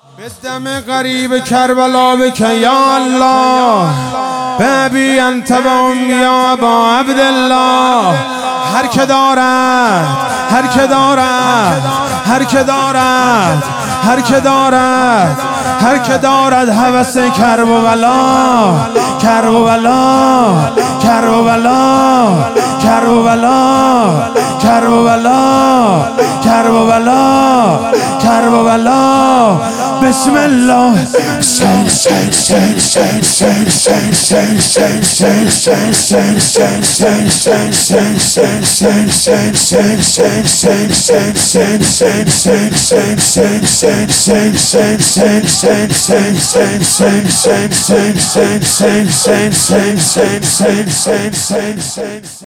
بالدم قریب کربلا بکن یا الله، بابی انت و امی یا ابا عبدالله. هر که دارد، هر که دارد، هر که دارد، هر که دارد، هر که دارد هوس کرب و بلا، کرب و بلا، کرب و بلا، کرب و بلا، کرب و بلا، کرب و بلا، کرب و بلا. بسم الله.